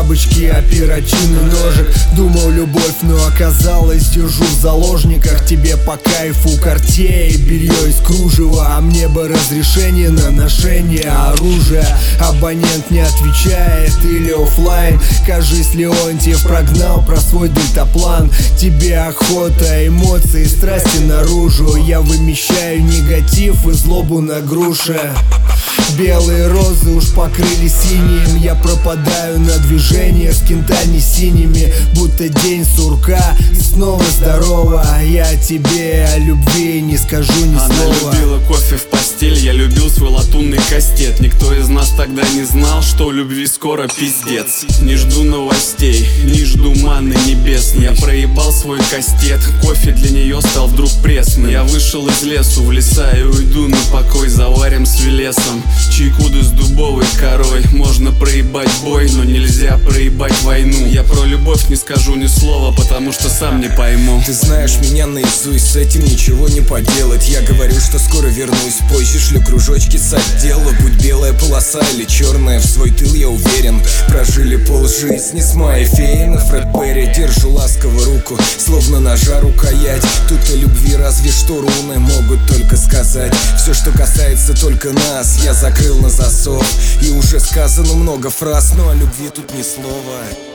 бабочки, а перочинный ножик. Думал любовь, но оказалось, держу в заложниках. Тебе по кайфу Cartier, белье из кружева, а мне бы разрешение на ношение оружия. Абонент не отвечает или оффлайн. Кажись, Леонтьев прогнал про свой дельтаплан. Тебе охота, эмоции, страсти наружу. Я вымещаю негатив и злобу на груше. Белые розы уж покрыли синим. Я пропадаю на движение с кентами синими. Будто день сурка, снова здорово. Я тебе о любви не скажу ни слова. Она любила кофе в постель, я любил свой латунный кастет. Никто из нас тогда не знал, что у любви скоро пиздец. Не жду новостей, не жду манны небесной. Я проебал свой кастет, кофе для нее стал вдруг пресным. Я вышел из лесу в леса и уйду на покой. Заварим с Велесом чайкуды с дубовой корой. Можно проебать бой, но нельзя проебать войну. Я про любовь не скажу ни слова, потому что сам не пойму. Ты знаешь меня наизусть, с этим ничего не поделать. Я говорю, что скоро вернусь, позже шлю кружочки с отдела. Будь белая полоса или черная, в свой тыл я уверен. Прожили полжизни с Майей Фейн и Фред Перри. Держу ласково руку, словно ножа рукоять. Тут о любви разве что руны могут только сказать. Все, что касается только нас, я закрыл на засов. И уже сказано много фраз, но о любви тут ни слова.